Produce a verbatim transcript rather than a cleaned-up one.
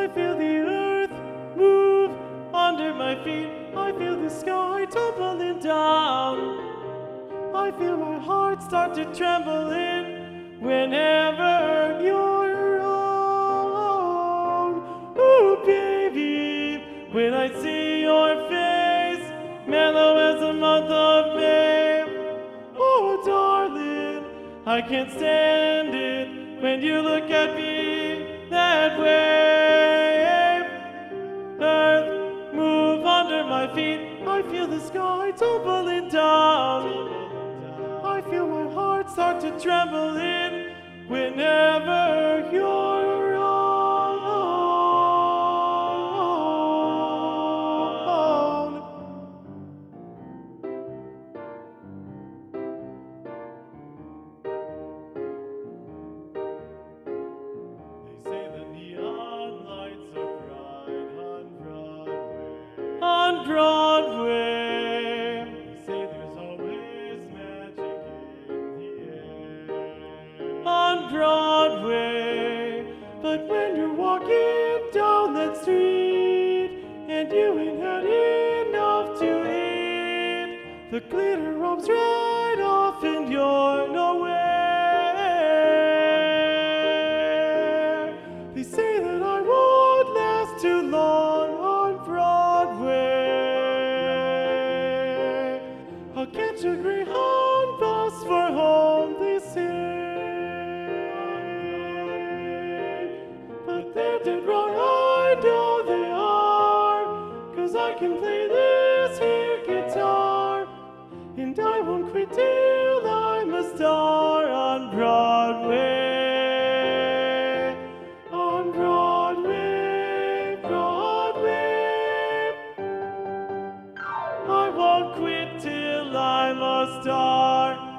I feel the earth move under my feet. I feel the sky tumbling down. I feel my heart start to tremble in whenever you're around. Ooh, baby, when I see your face, mellow as the month of May. Oh, darling, I can't stand it when you look at me that way. Earth, move under my feet. I feel the sky tumbling down. I feel my heart start to tremble in whenever you're around. They say the neon lights are bright on Broadway. On Broadway. They say there's always magic in the air. On Broadway. But when you're walking down that street and you ain't had enough to eat, the glitter rubs right off and you're nowhere. They say that I won't last too long on Broadway. I'll catch a Greyhound bus for home, they say. But they're dead wrong, I know they are, 'cause I can play this here guitar, and I won't quit till I'm a star on Broadway. On Broadway, Broadway. I won't quit till I'm a star.